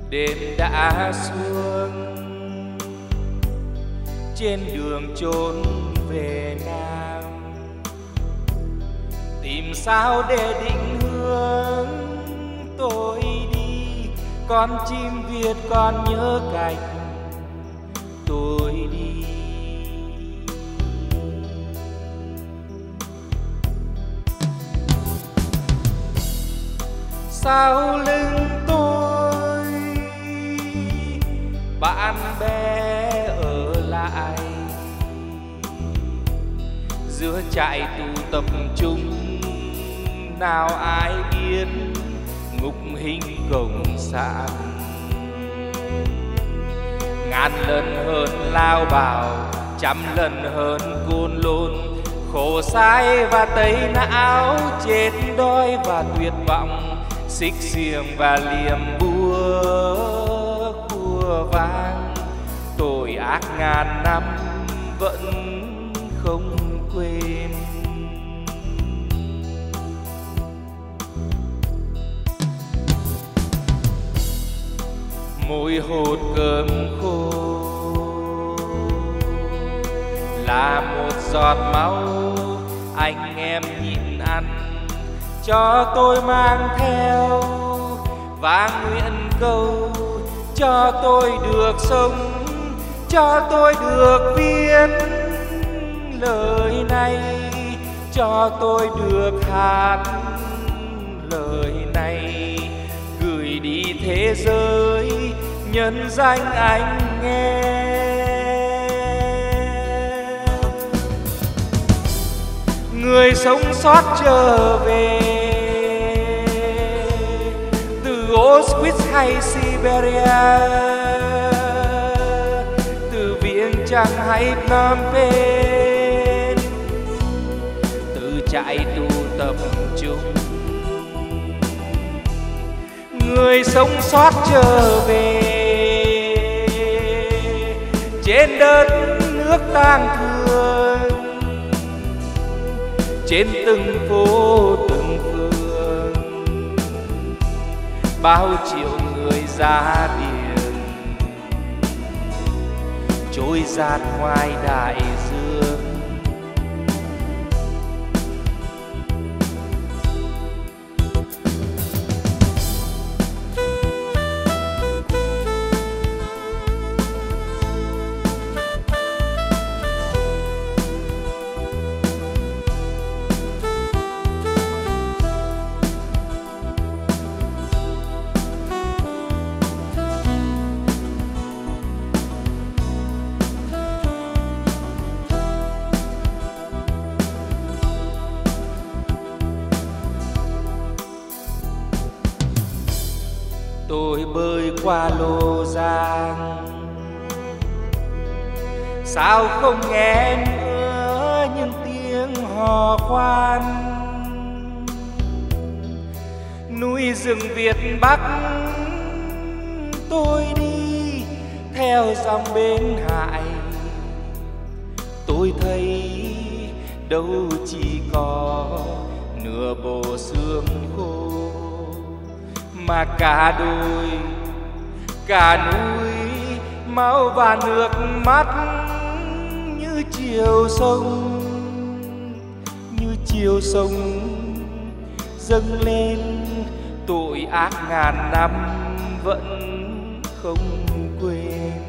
Đêm đã xuống trên đường trốn về Nam, tìm sao để định hướng tôi đi. Con chim Việt còn nhớ cảnh tôi đi. Sau lưng tôi bạn bè ở lại, giữa trại tù tập trung nào ai biết ngục hình cộng sản. Ngàn lần hơn lao bào, trăm lần hơn côn lôn, khổ sai và tẩy não, chết đói và tuyệt vọng, xích xiềng và liềm búa cua vang. Tội ác ngàn năm vẫn không quên. Môi hột cơm khô là một giọt máu anh em nhịn ăn, cho tôi mang theo và nguyện cầu cho tôi được sống, cho tôi được viết lời này, cho tôi được hát lời này, gửi đi thế giới nhân danh anh nghe. Người sống sót trở về từ Auschwitz hay Siberia, từ Viêng Chăn hay Phnom Penh, từ trại tù tập trung. Người sống sót trở về trên đất nước tang thương, trên từng phố từng phường, bao triệu người ra biển trôi dạt ngoài đại dương. Tôi bơi qua Lô Giang, sao không nghe nữa những tiếng hò khoan. Núi rừng Việt Bắc tôi đi theo dòng bến Hải, tôi thấy đâu chỉ có nửa bộ xương khô, mà cả đồi, cả núi, máu và nước mắt như chiều sông, như chiều sông dâng lên. Tội ác ngàn năm vẫn không quên.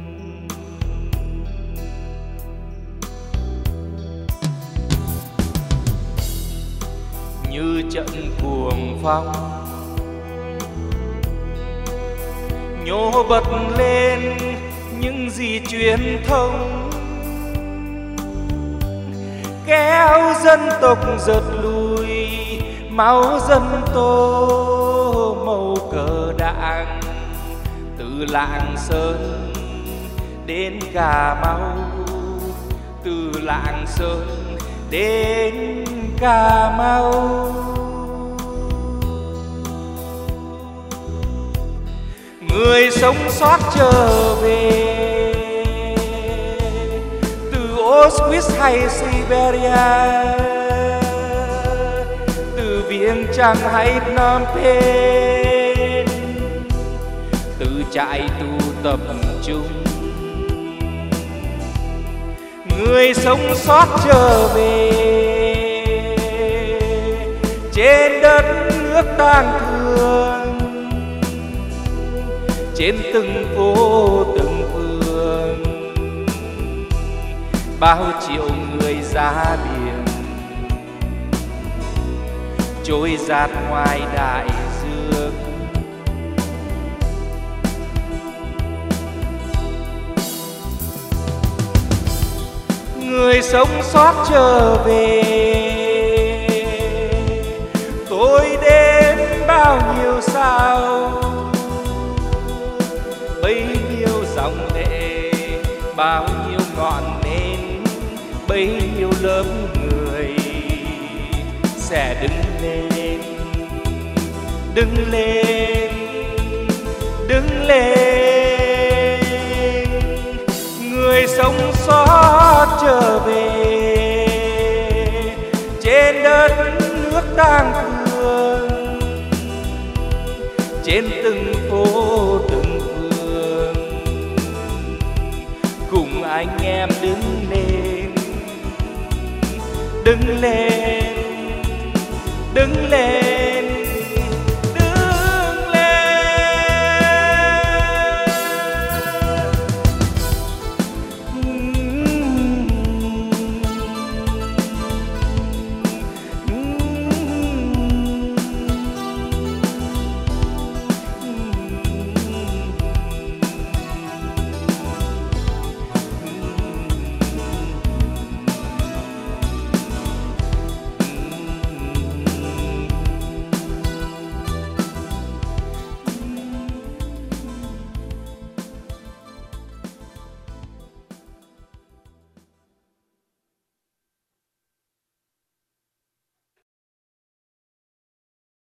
Như trận cuồng phong nhô bật lên những gì truyền thông, kéo dân tộc giật lùi máu dân tô màu cờ đảng. Từ Lạng Sơn đến Cà Mau, từ Lạng Sơn đến Cà Mau. Người sống sót trở về từ Auschwitz hay Siberia, từ Viêng Chăn hay Phnom Penh, từ trại tù tập trung. Người sống sót trở về trên đất nước tang thương, trên từng phố từng phường, bao triệu người ra biển trôi dạt ngoài đại dương. Người sống sót trở về, tôi đến bao nhiêu sao, bấy nhiêu dòng lệ, bao nhiêu ngọn nến, bấy nhiêu lớp người sẽ đứng lên, đứng lên, đứng lên. Người sống sót trở về trên đất nước tang thương, trên từng phố từng phường, cùng anh em đứng lên, đứng lên, đứng lên.